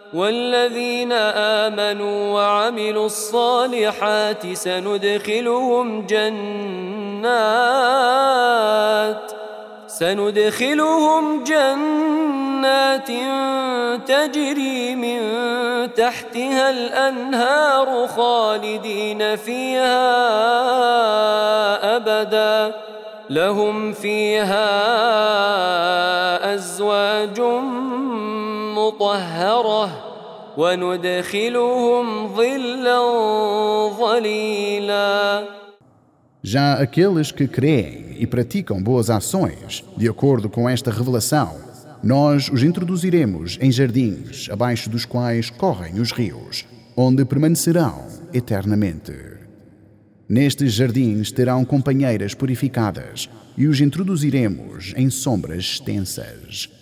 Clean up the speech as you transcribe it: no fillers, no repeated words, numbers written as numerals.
والذين آمنوا وعملوا الصالحات سندخلهم جنات تجري من تحتها الأنهار خالدين فيها أبدا لهم فيها أزواج مطهرة وندخلهم ظلا ظليلا. Já aqueles que creem e praticam boas ações, de acordo com esta revelação, nós os introduziremos em jardins, abaixo dos quais correm os rios, onde permanecerão eternamente. Nestes jardins terão companheiras purificadas e os introduziremos em sombras extensas.